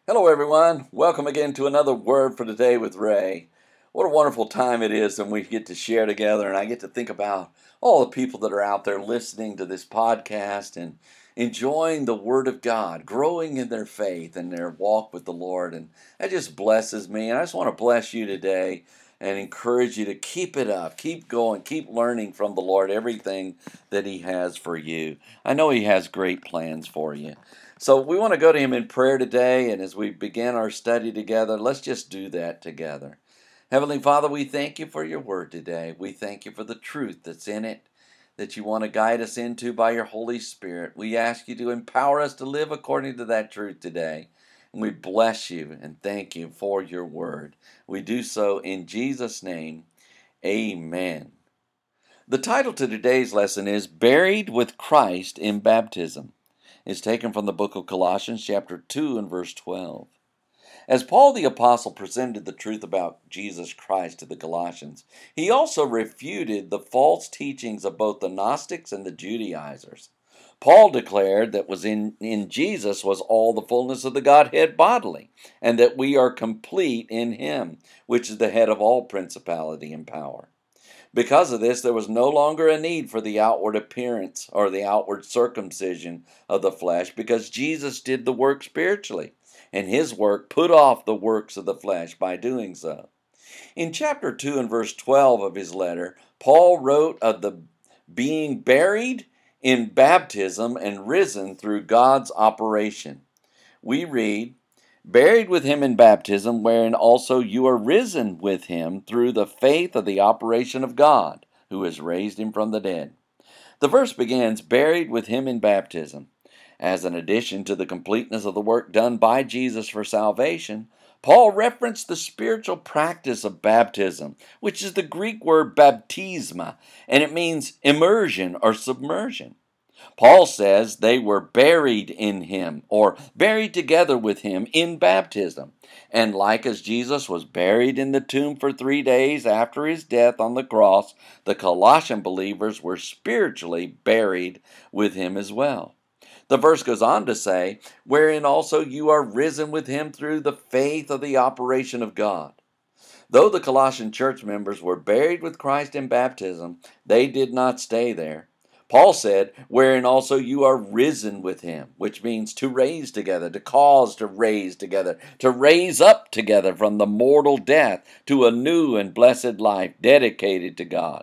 Hello, everyone. Welcome again to another Word for Today with Ray. What a wonderful time it is when we get to share together, and I get to think about all the people that are out there listening to this podcast and enjoying the Word of God, growing in their faith and their walk with the Lord. And that just blesses me. And I just want to bless you today and encourage you to keep it up, keep going, keep learning from the Lord everything that He has for you. I know He has great plans for you. So we want to go to Him in prayer today, and as we begin our study together, let's just do that together. Heavenly Father, we thank you for your word today. We thank you for the truth that's in it, that you want to guide us into by your Holy Spirit. We ask you to empower us to live according to that truth today. And we bless you and thank you for your word. We do so in Jesus' name. Amen. The title to today's lesson is Buried with Christ in Baptism. It's taken from the book of Colossians chapter 2 and verse 12. As Paul the Apostle presented the truth about Jesus Christ to the Colossians, he also refuted the false teachings of both the Gnostics and the Judaizers. Paul declared that in Jesus was all the fullness of the Godhead bodily, and that we are complete in him, which is the head of all principality and power. Because of this, there was no longer a need for the outward appearance or the outward circumcision of the flesh, because Jesus did the work spiritually, and his work put off the works of the flesh by doing so. In chapter 2 and verse 12 of his letter, Paul wrote of the being buried in baptism and risen through God's operation. We read, buried with him in baptism, wherein also you are risen with him through the faith of the operation of God, who has raised him from the dead. The verse begins, buried with him in baptism. As an addition to the completeness of the work done by Jesus for salvation, Paul referenced the spiritual practice of baptism, which is the Greek word baptisma, and it means immersion or submersion. Paul says they were buried in him, or buried together with him in baptism. And like as Jesus was buried in the tomb for 3 days after his death on the cross, the Colossian believers were spiritually buried with him as well. The verse goes on to say, wherein also you are risen with him through the faith of the operation of God. Though the Colossian church members were buried with Christ in baptism, they did not stay there. Paul said, wherein also you are risen with him, which means to raise together, to cause to raise together, to raise up together from the mortal death to a new and blessed life dedicated to God.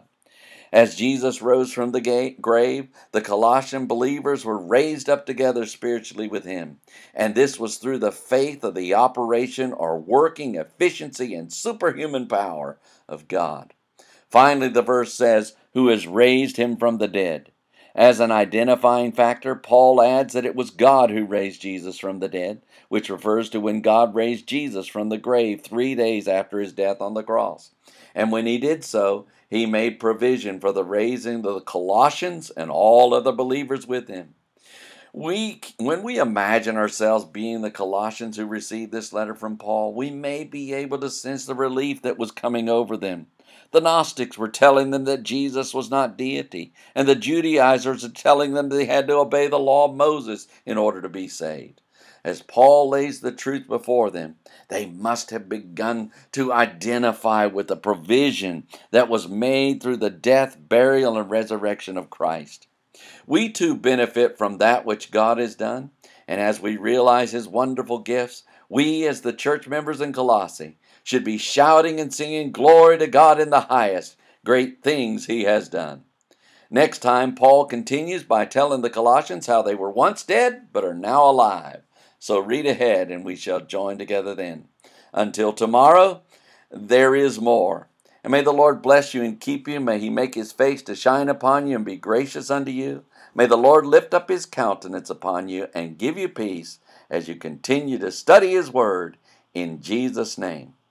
As Jesus rose from the grave, the Colossian believers were raised up together spiritually with him. And this was through the faith of the operation or working efficiency and superhuman power of God. Finally, the verse says, who has raised him from the dead. As an identifying factor, Paul adds that it was God who raised Jesus from the dead, which refers to when God raised Jesus from the grave 3 days after his death on the cross. And when he did so, he made provision for the raising of the Colossians and all other believers with him. When we imagine ourselves being the Colossians who received this letter from Paul, we may be able to sense the relief that was coming over them. The Gnostics were telling them that Jesus was not deity, and the Judaizers are telling them they had to obey the law of Moses in order to be saved. As Paul lays the truth before them, they must have begun to identify with the provision that was made through the death, burial, and resurrection of Christ. We too benefit from that which God has done, and as we realize his wonderful gifts, we as the church members in Colossae should be shouting and singing glory to God in the highest, great things he has done. Next time, Paul continues by telling the Colossians how they were once dead but are now alive. So read ahead and we shall join together then. Until tomorrow, there is more. And may the Lord bless you and keep you. May he make his face to shine upon you and be gracious unto you. May the Lord lift up his countenance upon you and give you peace as you continue to study his word in Jesus' name.